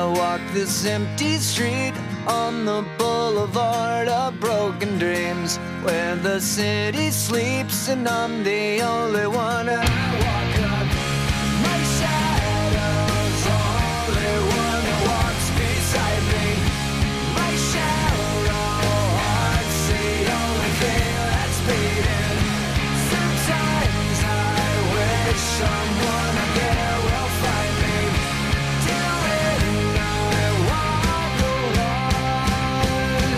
I walk this empty street on the boulevard of broken dreams, where the city sleeps and I'm the only one. I walk up, my shadow's only one that walks beside me. My shallow heart's the only thing that's beating. Sometimes I wish someone I care will find me. Till then I walk alone.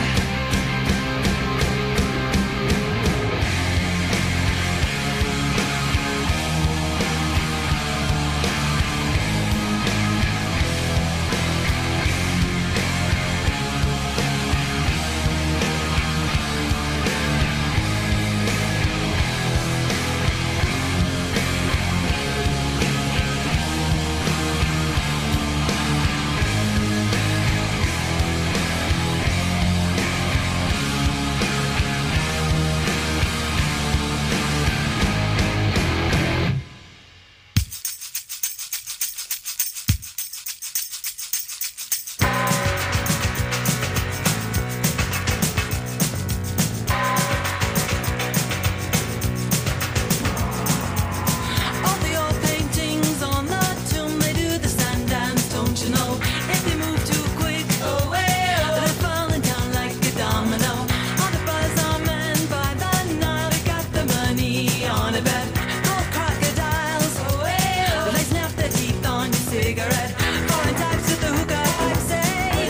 All the old paintings on the tomb, they do the sand dance, don't you know? If they move too quick, they're falling down like a domino. All the buzz are men by the Nile, they got the money on a bet. Gold crocodiles, they snap their teeth on your cigarette. Foreign types with the hookah pipe say,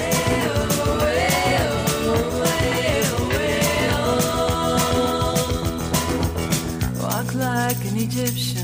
walk like an Egyptian.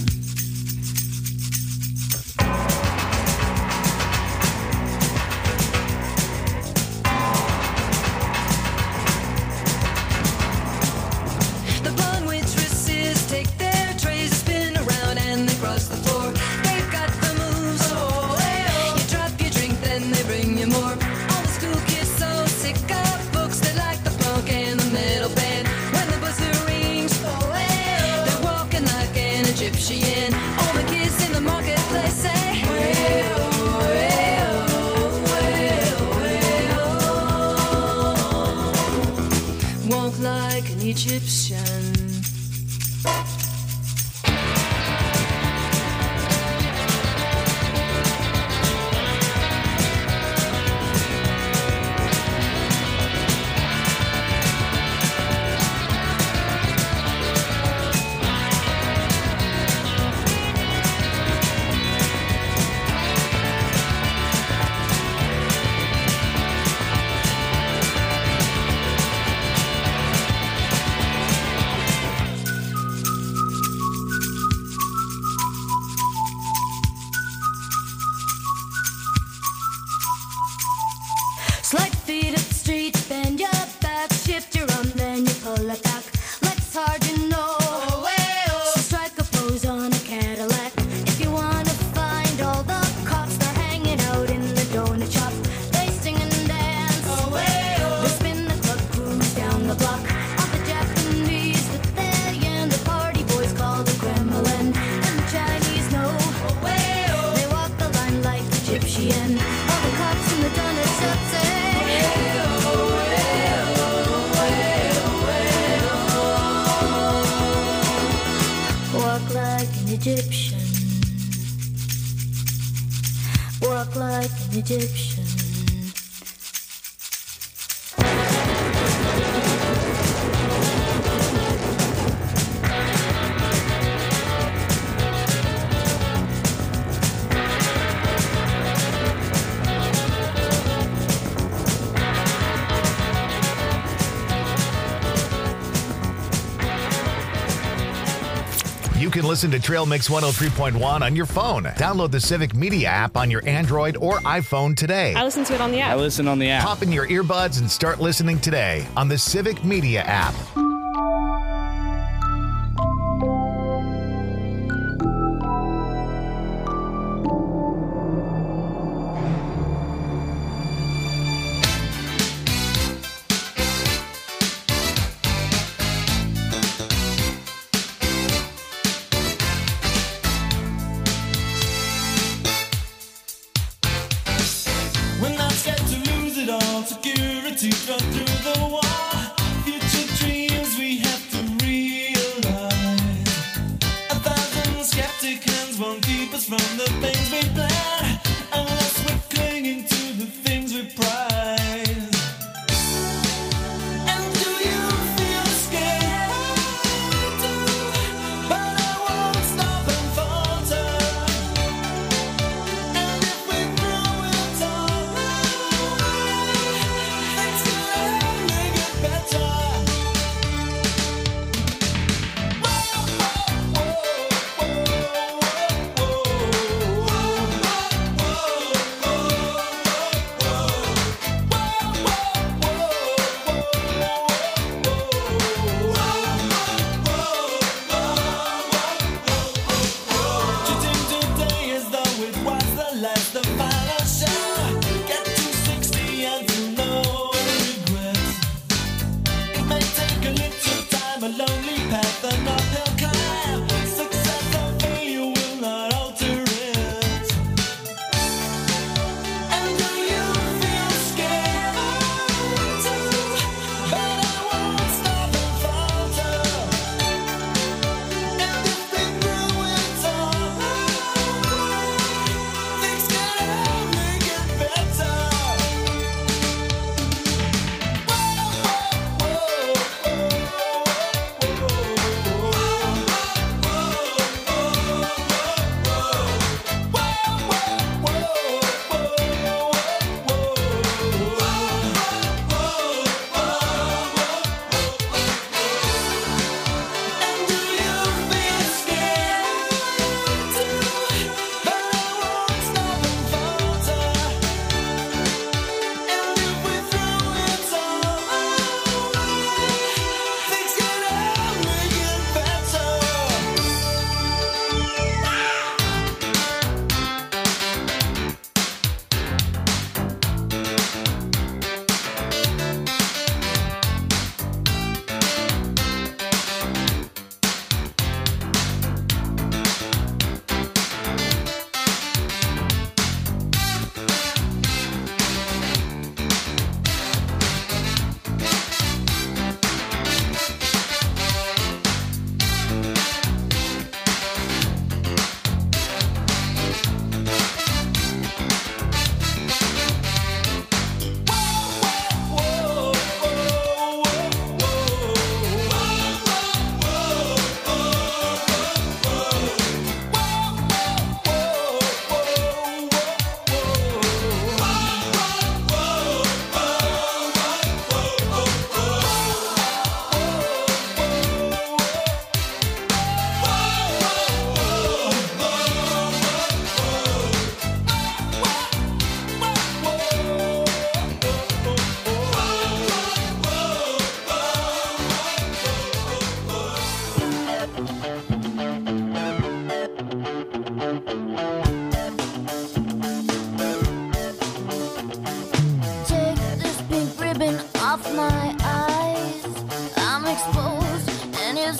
The blonde waitresses take their trays, spin around and they cross the floor. They've got the moves. You drop your drink, then they bring you more. All the school kids so sick of books, they like the punk and the metal band. When the buzzer rings, they're walking like an Egyptian. All the kids in the marketplace say, walk like an Egyptian. Slide feet up the street, bend your back, shift your arm, then you pull it back. Let's hard, you know. So strike a pose on a Cadillac. If you wanna find all the cops, they're hanging out in the donut shop. They sing and dance. They spin the club, cruise down the block. All the Japanese with their yen, the party boys call the Kremlin. And the Chinese know. They walk the line like Egyptian. All the cops in the donut shop say, walk like an Egyptian. Walk like an Egyptian. You can listen to Trail Mix 103.1 on your phone. Download the Civic Media app on your Android or iPhone today. I listen to it on the app. I listen on the app. Pop in your earbuds and start listening today on the Civic Media app.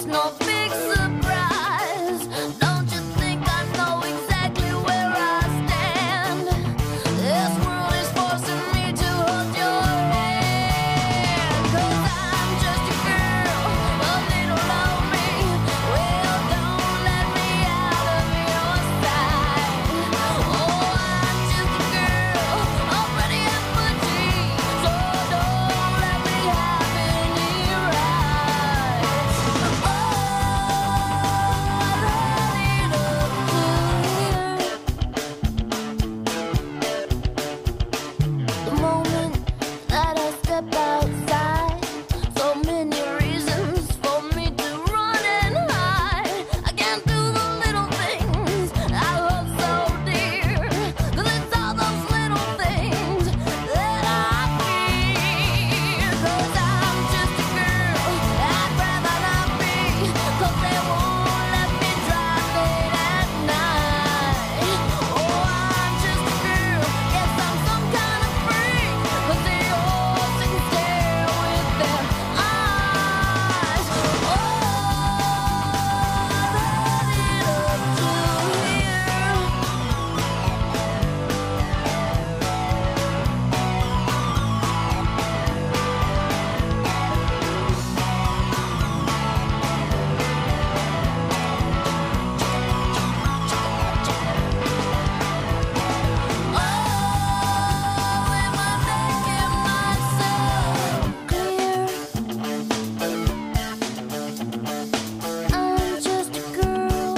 no big surprise. Don't you think I know exactly where I stand? This world is forcing me to hold your hand. 'Cause I'm just a girl, a little lonely. Well, don't let me out of your sight. Oh, I'm just a girl, already at my dreams. So don't let me have any rights. Oh, I let it up to you. The moment that I step outside, so many reasons for me to run and hide. I can't do the little things I hold so dear, 'cause it's all those little things that I fear. 'Cause I'm just a girl, I'd rather not be, 'cause they won't let me drive late at night. Oh, I'm just a girl, yes, I'm some kind of freak, 'cause they all sit and stare with their eyes. Oh, I let it up to you. Oh, am I making myself clear? I'm just a girl.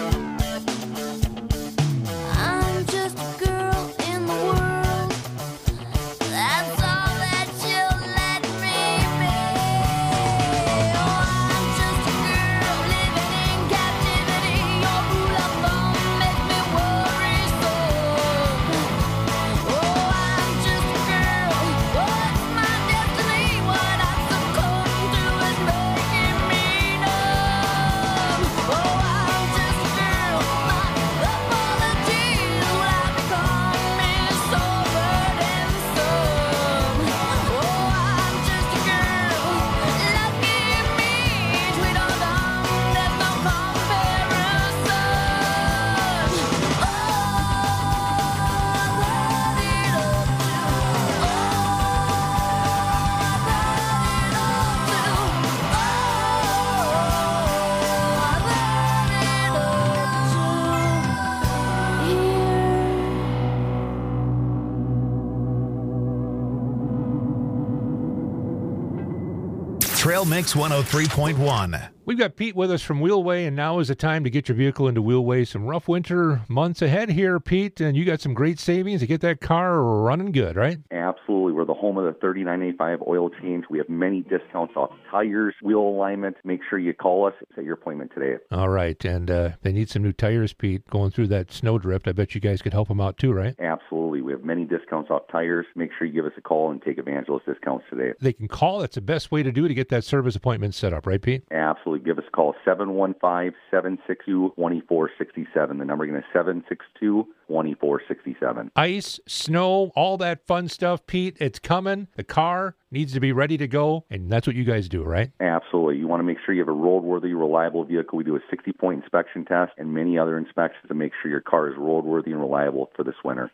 I'm just a girl in the world. That's all that you'll let me be. Oh, I'm just a girl living in captivity. Your rule of thumb makes me worry so. Oh, I'm just a girl. What's my destiny? What I succumb to is making me numb. Oh, I'm just a girl. My apologies will I become me so burdensome. Oh, I'm just a girl. Lucky me, sweet or dumb, there's no comparison. Oh, I let it up to. Oh, I Trail Mix 103.1. We've got Pete with us from Wheelway, and now is the time to get your vehicle into Wheelway. Some rough winter months ahead here, Pete, and you got some great savings to get that car running good, right? Absolutely. We're the home of the 3985 oil change. We have many discounts off tires, wheel alignment. Make sure you call us. Set your appointment today. All right, and they need some new tires, Pete, going through that snowdrift. I bet you guys could help them out too, right? Absolutely. We have many discounts off tires. Make sure you give us a call and take advantage of those discounts today. They can call. That's the best way to do it to get that service appointment set up, right, Pete? Absolutely. Give us a call, 715-762-2467. The number again is 762-2467. Ice, snow, all that fun stuff, Pete. It's coming. The car needs to be ready to go, and that's what you guys do, right? Absolutely. You want to make sure you have a roadworthy, reliable vehicle. We do a 60-point inspection test and many other inspections to make sure your car is roadworthy and reliable for this winter.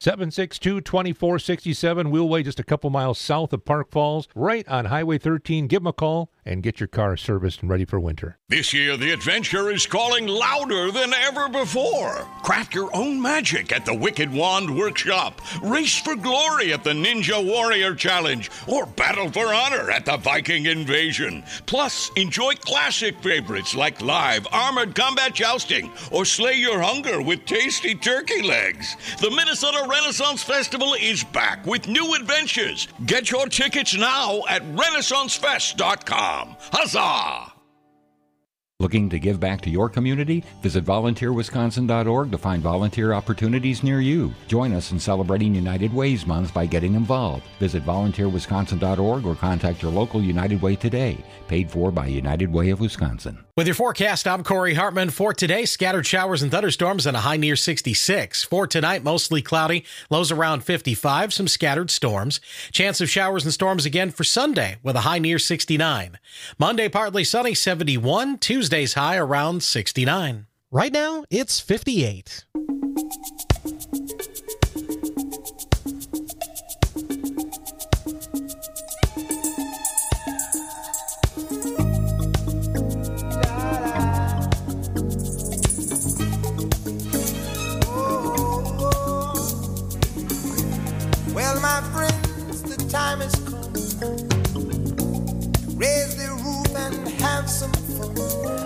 762-2467, Wheelway, just a couple miles south of Park Falls, right on Highway 13. Give them a call and get your car serviced and ready for winter. This year, the adventure is calling louder than ever before. Craft your own magic at the Wicked Wand Workshop. Race for glory at the Ninja Warrior Challenge. Or battle for honor at the Viking Invasion. Plus, enjoy classic favorites like live armored combat jousting or slay your hunger with tasty turkey legs. The Minnesota Renaissance Festival is back with new adventures. Get your tickets now at RenaissanceFest.com. Huzzah! Looking to give back to your community? Visit volunteerwisconsin.org to find volunteer opportunities near you. Join us in celebrating United Way's Month by getting involved. Visit volunteerwisconsin.org or contact your local United Way today. Paid for by United Way of Wisconsin. With your forecast, I'm Corey Hartman. For today, scattered showers and thunderstorms and a high near 66. For tonight, mostly cloudy, lows around 55, some scattered storms. Chance of showers and storms again for Sunday with a high near 69. Monday, partly sunny, 71. Tuesday, Thursday's high around 69. Right now, it's 58. Well, my friends, the time has come. Raise the roof and have some fun.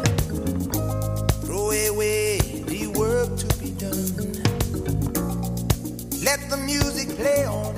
Throw away the work to be done. Let the music play on.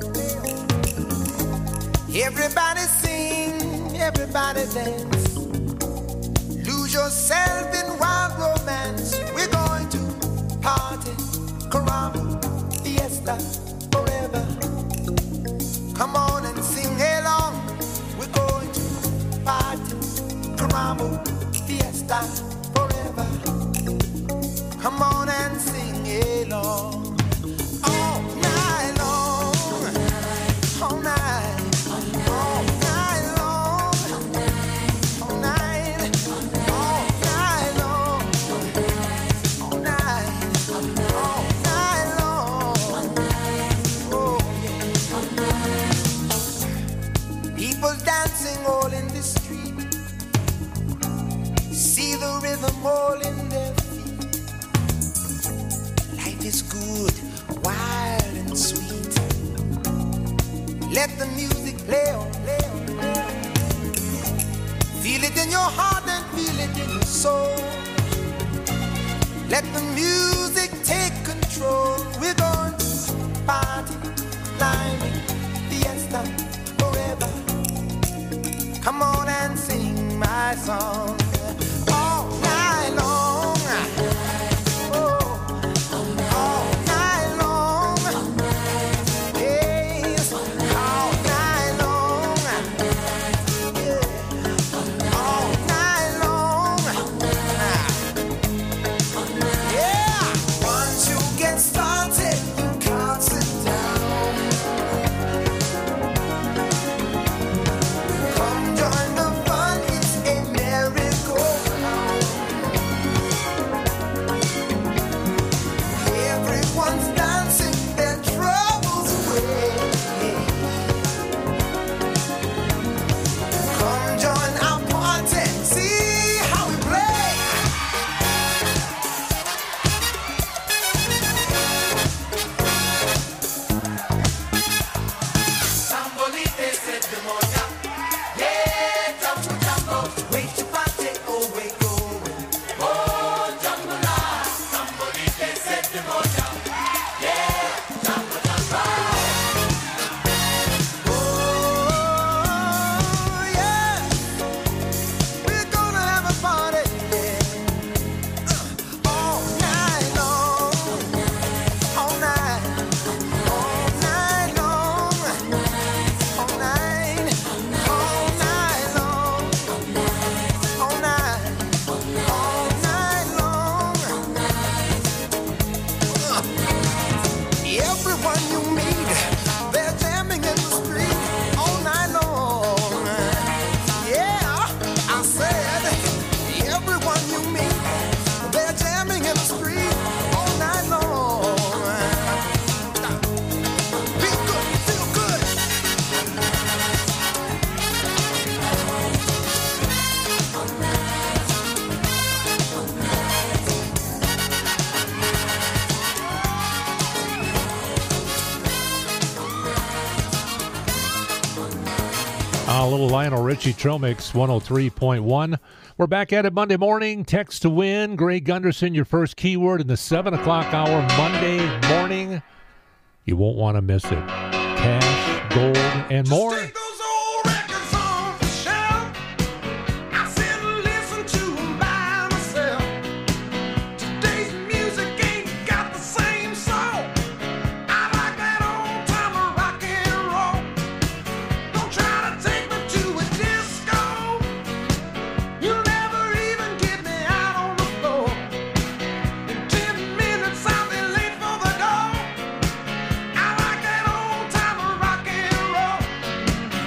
Everybody sing, everybody dance. Lose yourself in wild romance. We're going to party, caramba, fiesta, forever. Come on and sing along. We're going to party, caramba, fiesta, forever. Come on and sing along. All night long, all night, all night long, all night, all night long, all night, all night long. Oh, yeah. People dancing all in the street. See the rhythm all in their feet. Life is good, wild and sweet. Let the music play on, play on, play on. Feel it in your heart and feel it in your soul. Let the music take control. We're going to party, climbing, fiesta, forever. Come on and sing my song. All night long. Oh, all night long. Yes, all night long. Yeah, all night long. Yeah, once you get started, you can't sit down. Come join the fun, it's a merry-go-round. Everyone's dancing their troubles away. Come join our party, see how we play. Sambolite se demonia. Yeah, jumbo, jumbo. Wait to party, oh, we're going. Oh, jumbo la. Sambolite se demonia. Yeah, jumbo, jumbo. Oh, yeah. We're gonna have a party, yeah. All night long. All night. All night long. All night. All night long. All night. All night long. Everyone you meet, they're jamming in the street all night long. Yeah, I said, everyone you meet, they're jamming in the street all night long. Feel good, feel good. A little Lionel Richie Trail Mix 103.1. We're back at it Monday morning. Text to win. Greg Gunderson, your first keyword in the 7 o'clock hour Monday morning. You won't want to miss it. Cash, gold, and more. Take those old records off the shelf. I sit and listen to 'em by myself. Today's music ain't got the same soul. I like that old time of rock and roll. Don't try to take me to a disco. You'll never even get me out on the floor. In 10 minutes I'll be late for the door. I like that old time of rock and roll.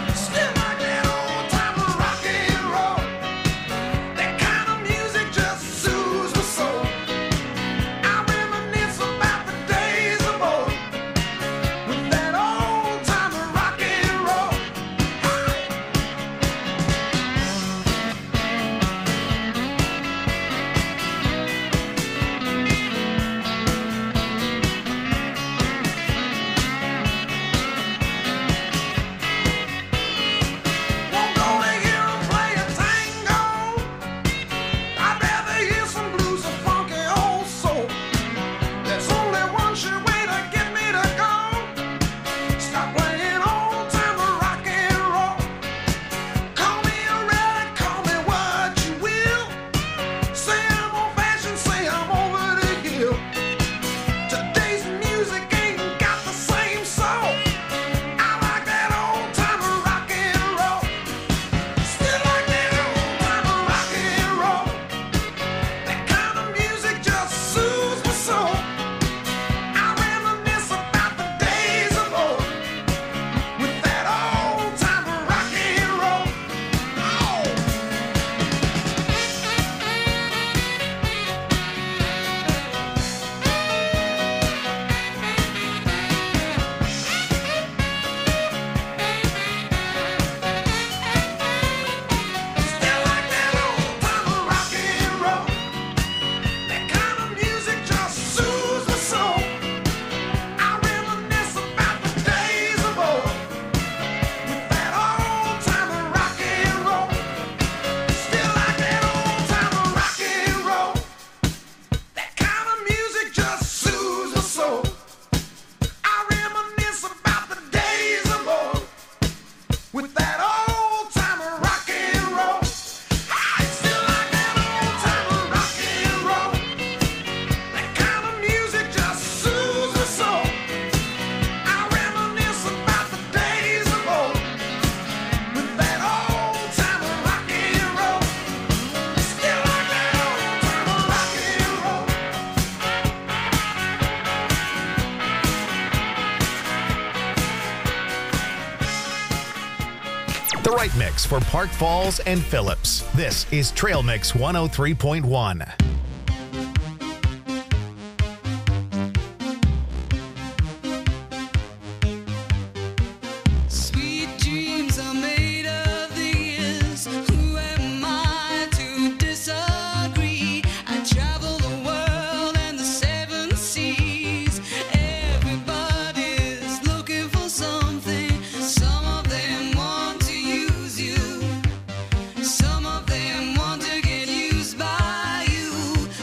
right mix for Park Falls and Phillips. This is Trail Mix 103.1. Some of them want to get used by you.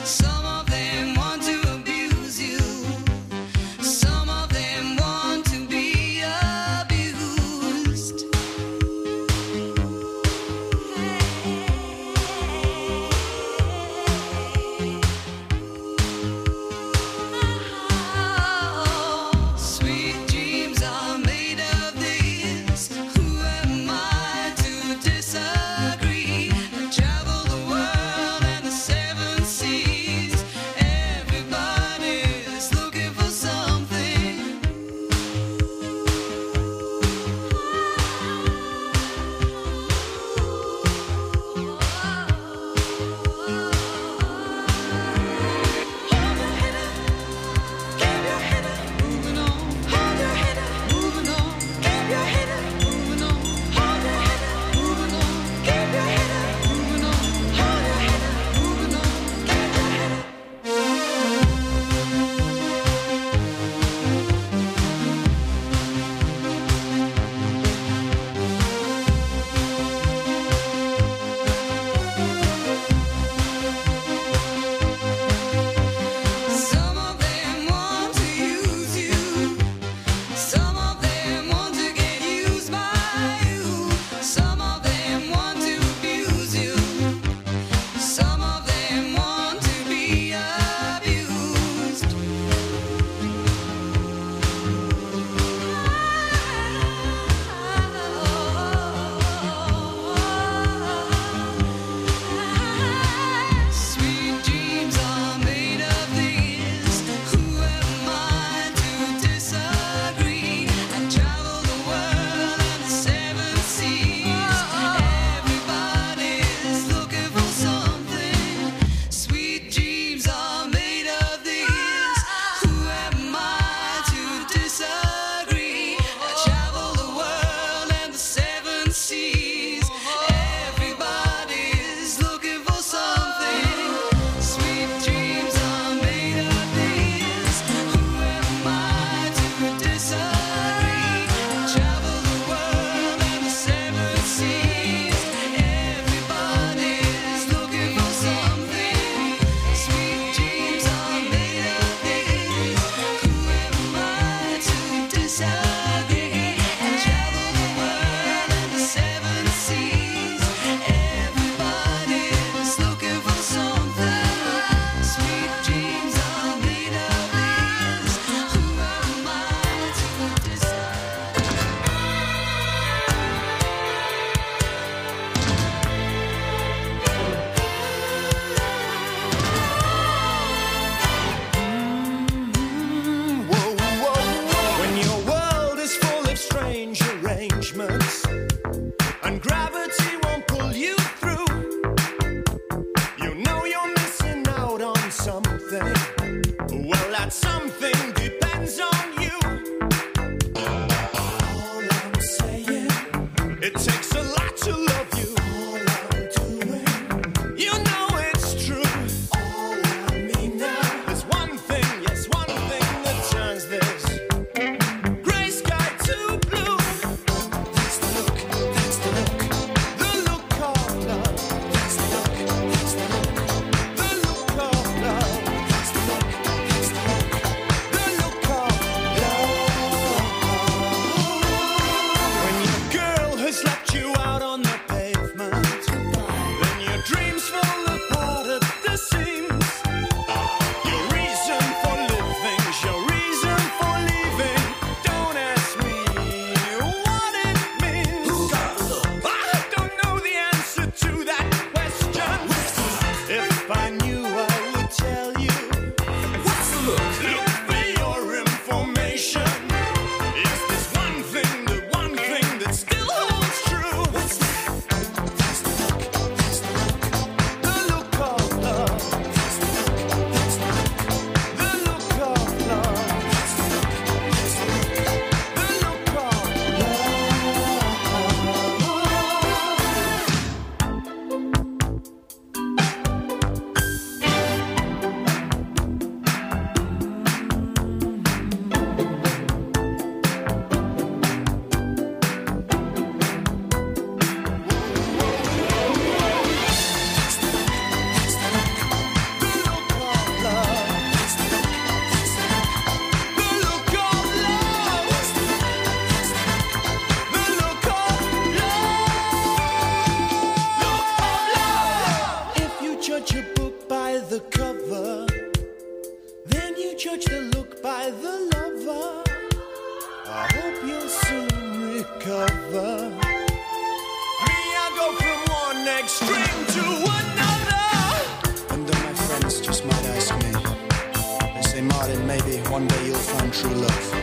lover. Me, I go from one extreme to another. And then my friends just might ask me, they say, Martin, maybe one day you'll find true love.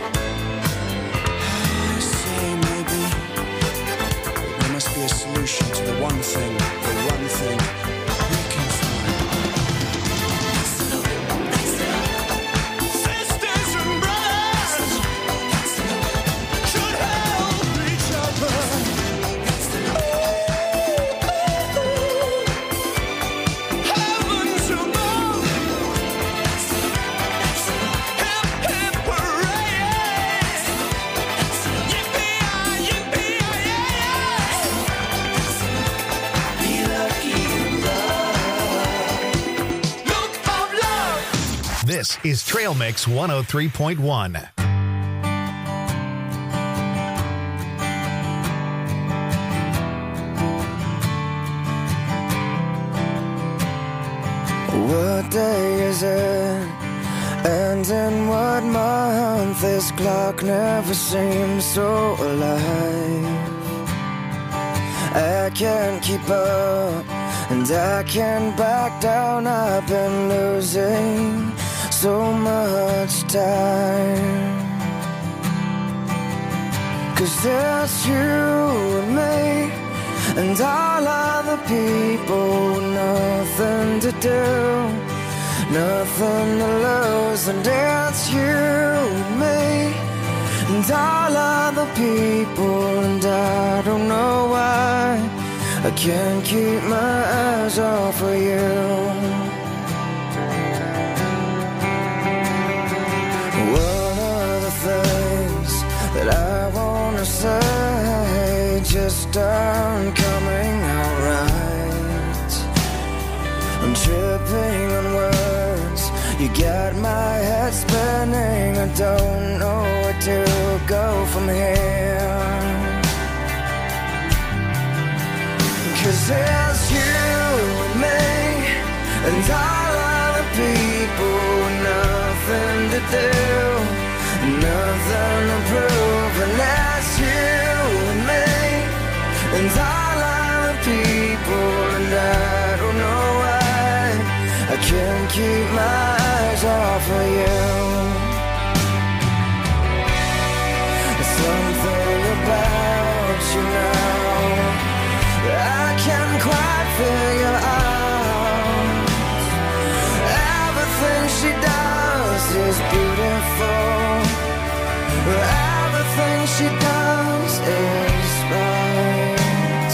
I say maybe, but there must be a solution to the one thing we can find. Sisters and brothers should help each other. Heavens above. Hip, hip, hooray. Yippee-yi, yippee-yi-yi. Be lucky in love. Look of love. This is Trail Mix 103.1. What day is it? And in what month? This clock never seems so alive. I can't keep up, and I can't back down. I've been losing so much time. 'Cause it's you and me, and all other people with nothing to do, nothing to lose. And it's you and me, and all other people. And I don't know why I can't keep my eyes off of you. One of the things that I wanna say just aren't coming out right. I'm tripping on words, you got my head spinning. I don't know where to go from here. 'Cause it's you and me, and all other people with nothing to do, nothing to prove. And that's you and me, and all other people. And I don't know why I can't keep my eyes off of you. Something about you now I can't quite figure out. Everything she does is beautiful. Everything she does is right.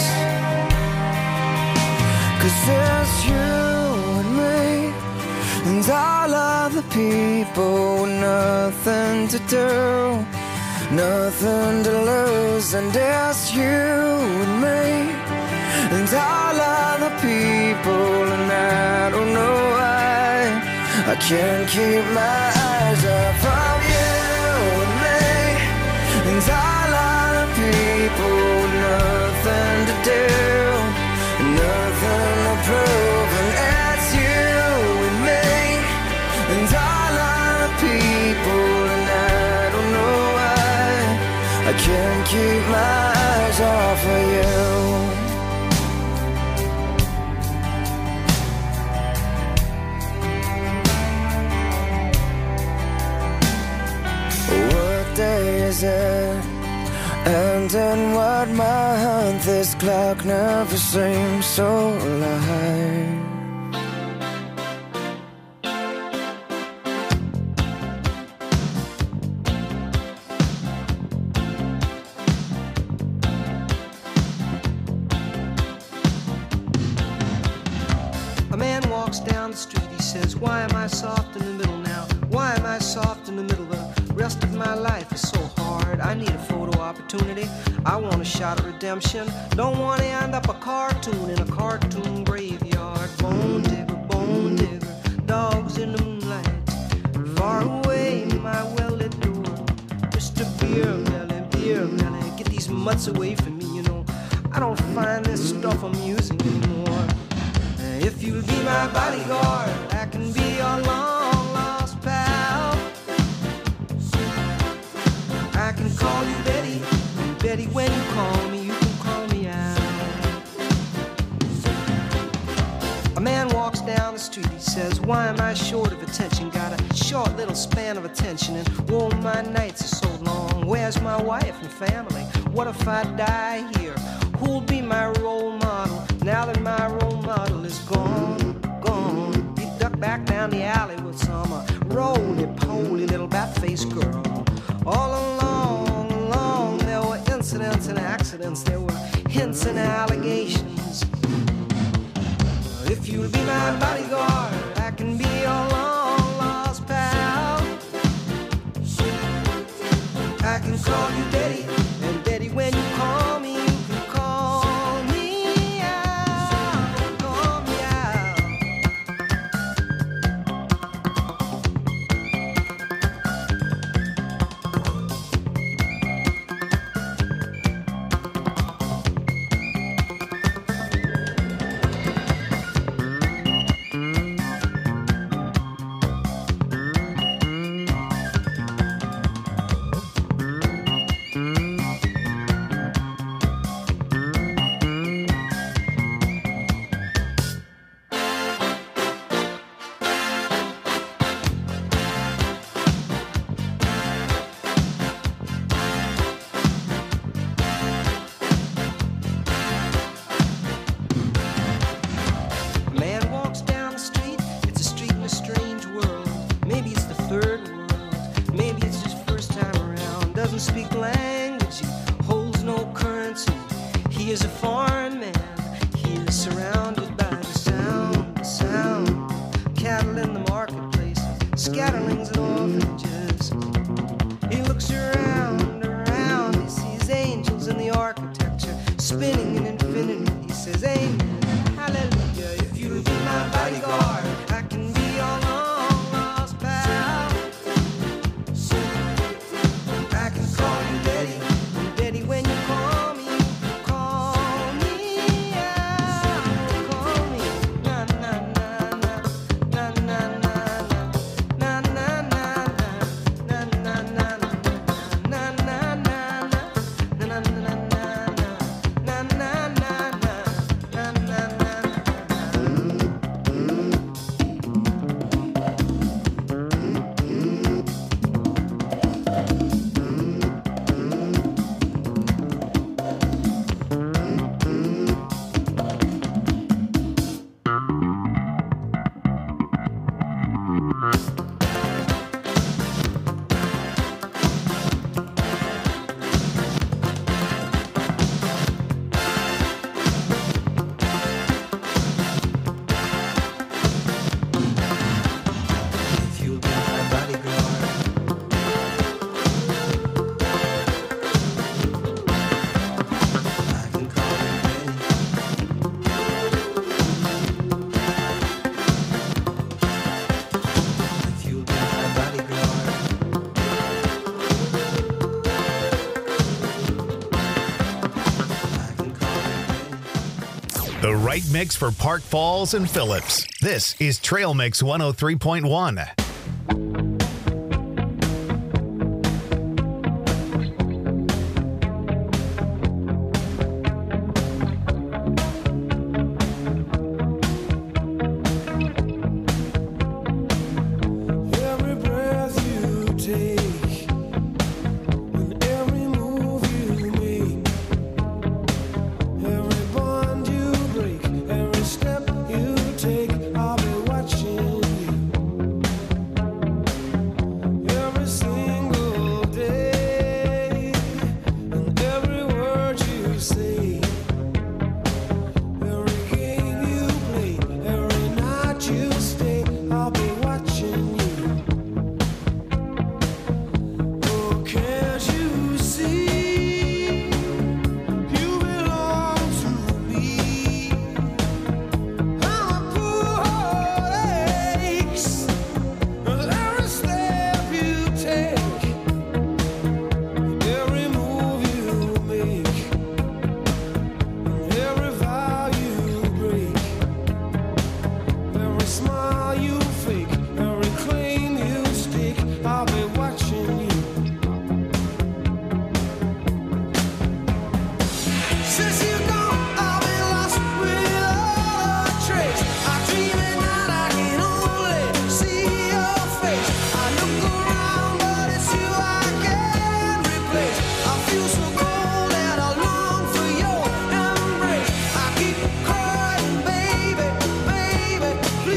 'Cause it's you and me, and all other people with nothing to do, nothing to lose. And it's you and me, and all other people. And I don't know why I can't keep my eyes off of you and me, and all other people. Nothing to do, nothing to prove. And it's you and me, and all other people. And I don't know why I can't keep my eyes off of you. What day is it? And in what month? This clock never seems so alive. A man walks down the street, he says, why am I soft in the middle now? Why am I soft in the middle? The rest of my life is so hard. I need a photo opportunity. I want a shot at redemption. Don't want to end up a cartoon in a cartoon graveyard. Bone digger, dogs in the moonlight. Far away, my well-lit door. Mr. Beer Melly, get these mutts away from me, you know. I don't find this stuff amusing anymore. If you'll be my bodyguard, I can be your long-lost pal. I can call you Betty, and Daddy, when you call me, you can call me out. A man walks down the street, he says, why am I short of attention? Got a short little span of attention, and whoa, my nights are so long. Where's my wife and family? What if I die here? Who'll be my role model now that my role model is gone, gone? He ducked back down the alley with some roly-poly little bat-faced girl. All along, there were incidents and accidents, there were hints and allegations. If you'll be my bodyguard, I can be your long-lost pal. I can call you Daddy, and Daddy, when you call me, you can call me out, call me out. The right mix for Park Falls and Phillips. This is Trail Mix 103.1. Step you take, I'll be watching you.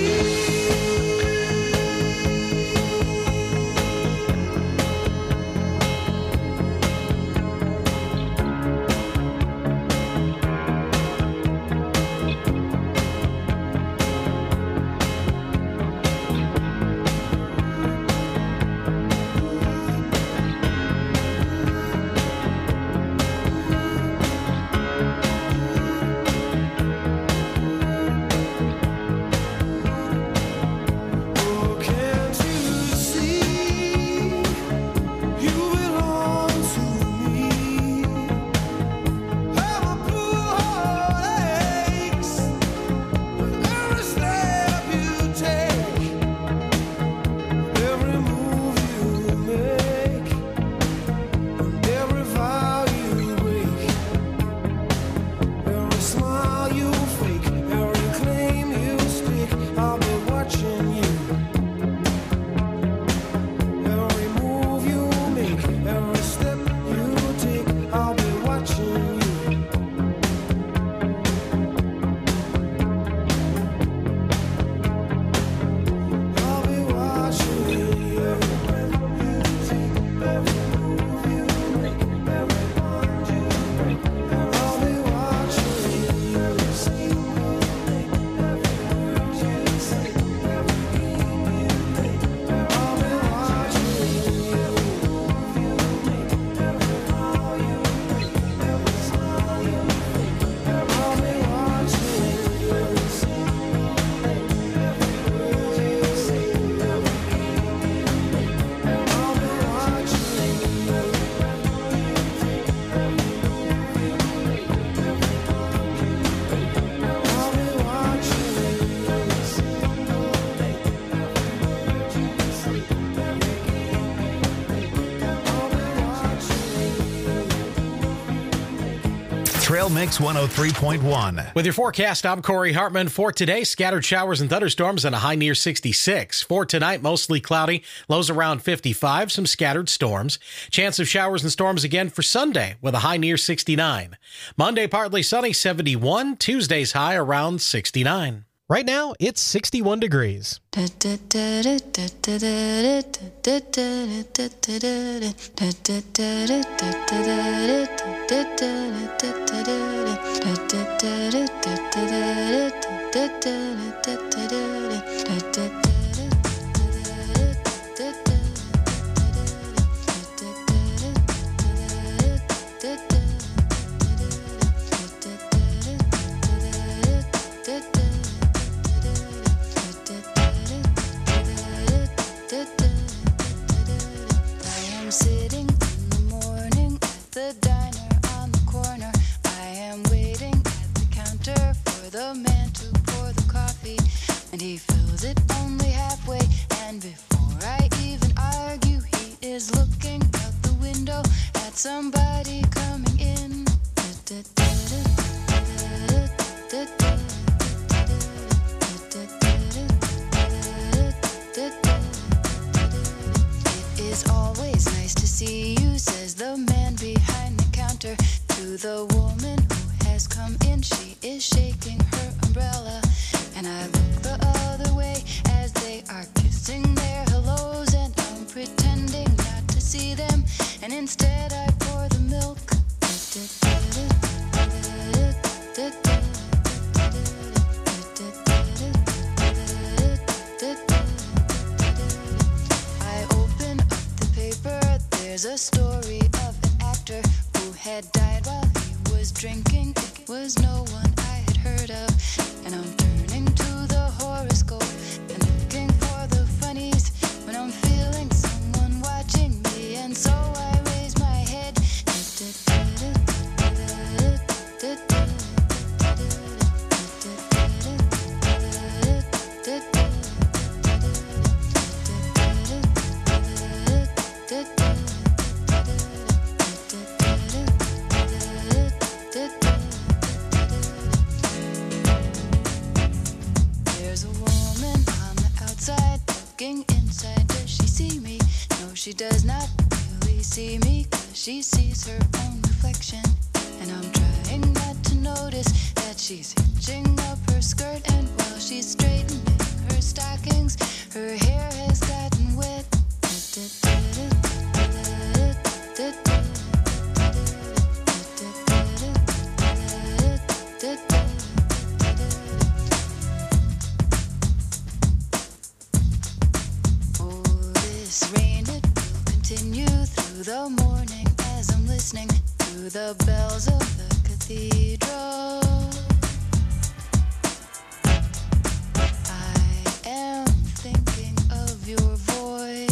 Trail Mix 103.1. With your forecast, I'm Corey Hartman. For today, scattered showers and thunderstorms and a high near 66. For tonight, mostly cloudy, lows around 55, some scattered storms. Chance of showers and storms again for Sunday with a high near 69. Monday, partly sunny, 71. Tuesday's high around 69. Right now, it's 61 degrees. The man to pour the coffee, and he fills it only halfway. And before I even argue, he is looking out the window at somebody coming in. It is always nice to see you, says the man behind the counter to the woman who has come in. She is shaking her umbrella, and I look the other way as they are kissing their hellos, and I'm pretending not to see them, and instead I pour the milk. I open up the paper, there's a story of an actor who had died while he was drinking. It was no one I had heard of, and I'm turning to the horoscope and looking for the funnies when I'm feeling someone watching me, and so I raise my head. There's a woman on the outside looking inside. Does she see me? No, she does not really see me, 'cause she sees her own reflection. And I'm trying not to notice that she's hitching up her skirt, and while she's straightening her Her hair has gotten wet. Oh, this rain, it will continue through the morning as I'm listening to the bells of the cathedral. I am thinking of your voice.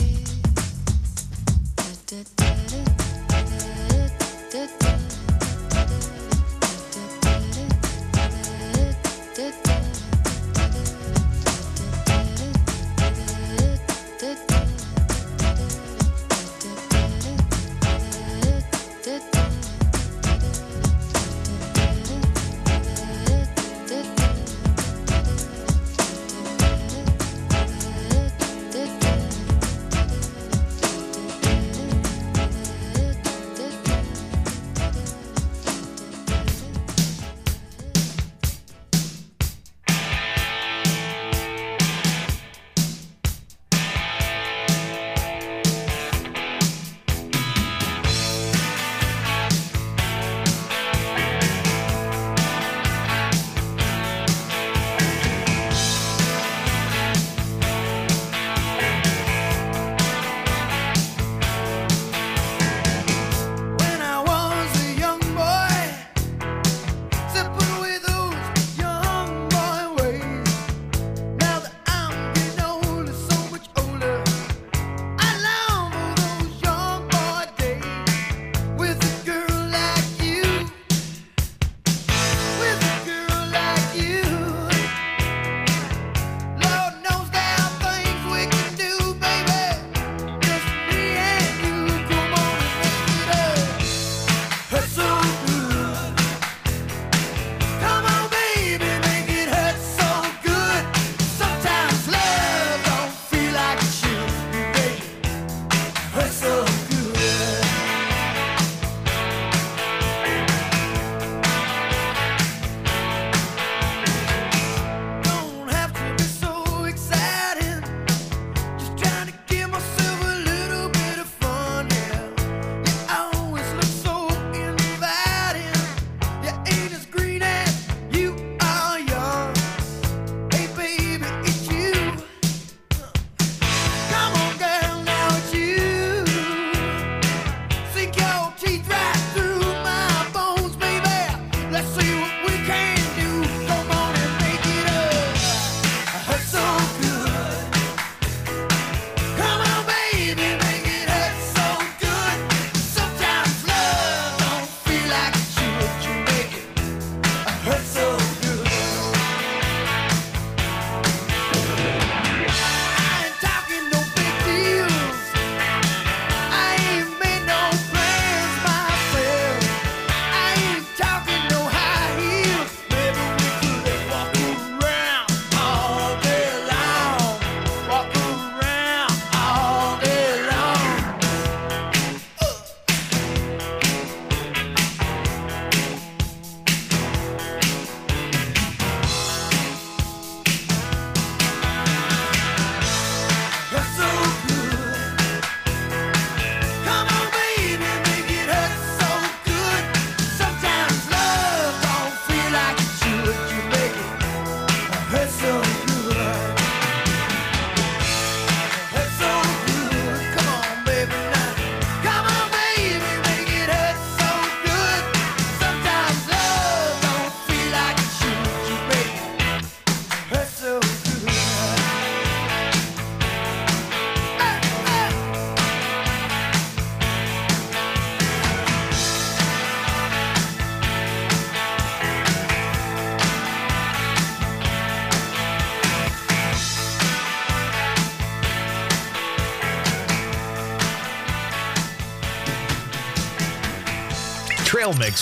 Trail Mix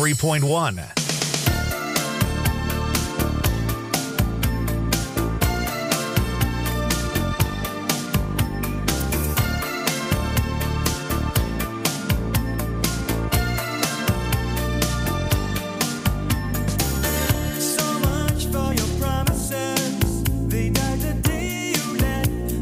103.1. So much for your promises. They died the day you let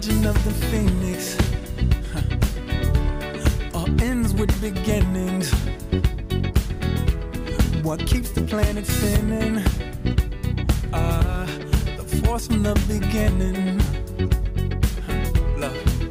origin of the phoenix all ends with beginnings. What keeps the planet spinning? The force from the beginning. Love.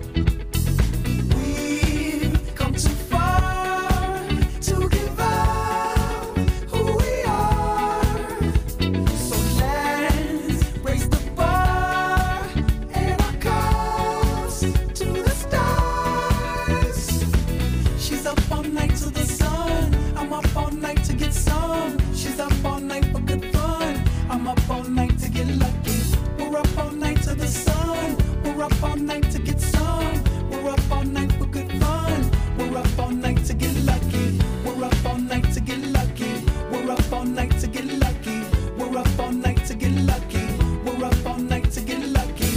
We've come too far to give up who we are. So let's raise the bar and our cause to the stars. She's up all night to the sun. I'm up all night to get some. She's up all night for good fun. I'm up all night to get lucky. We're up all night to the sun. We're up all night to get some. We're up all night for good fun. We're up all night to get lucky. We're up all night to get lucky. We're up all night to get lucky. We're up all night to get lucky. We're up all night to get lucky.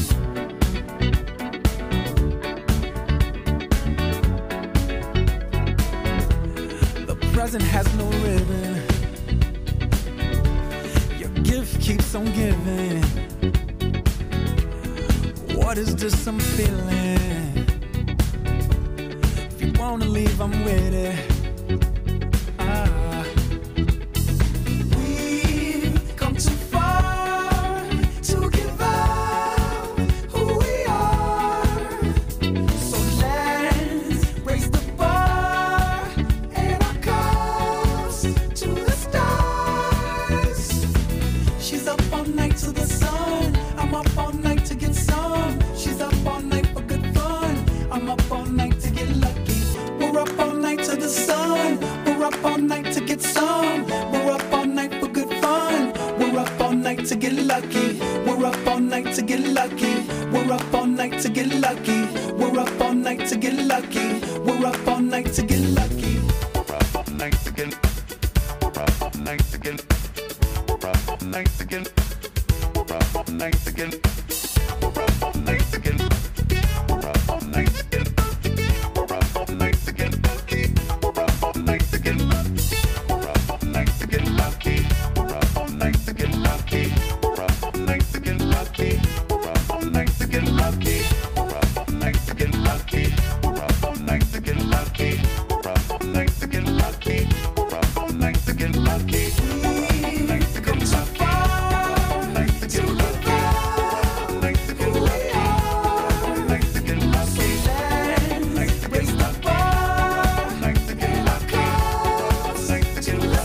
The present has no ribbon. Your gift keeps on giving. What is this I'm feeling? If you wanna leave, I'm with it. We've come too far to give up who we are. So let's raise the bar and our cause to the stars. She's up all night to the sun. I'm up all night to get some. She's up all night for good fun. I'm up all night to get lucky. We're up all night to the sun. We're up all night to get some. We're up all night for good fun. We're up all night to get lucky. We're up all night to get lucky. We're up all night to get lucky. We're up all night to get lucky. We're up all night to get lucky. We're up all night to get. We're up all night to get. We're up all night to get. We're up all night to get. We're up all night to get. We're up all night to get. We're up all night to get. We're up all night to get. We're up all night to get lucky. We're up all night to get lucky. We're up all night to get lucky. We're up all night to get lucky. We're up all night to get lucky. We're up all night to get lucky. We're up all night to get lucky. We're up all night to get lucky. We've come too far to give up who we are. So let's raise the bar and our cause to the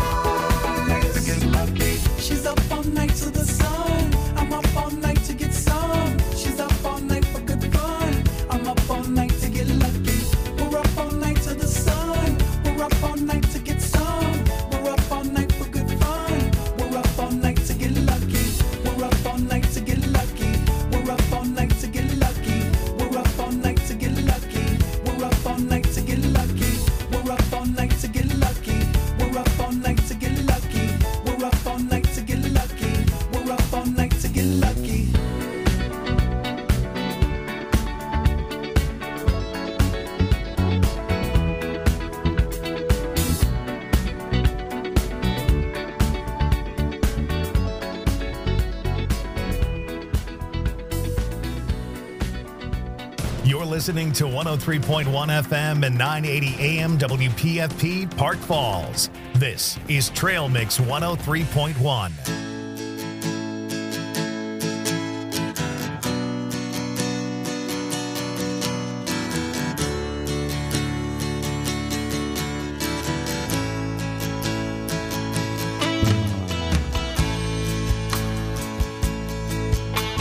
stars. She's up all night to the sun. I'm up all night to get some. She's up all night for good fun. I'm up all night to get lucky. We're up all night to the sun. We're up all night to get some. We're up all night for good fun. We're up all night to get lucky. We're up all night to get lucky. We're up all night to get lucky. We're up all night to get lucky. We're up all night to get lucky. We're up all night to get lucky. We're up all night to get lucky. We're up all night to get lucky. We're up all night to get lucky. You're listening to 103.1 FM and 980 AM WPFP Park Falls. This is Trail Mix 103.1.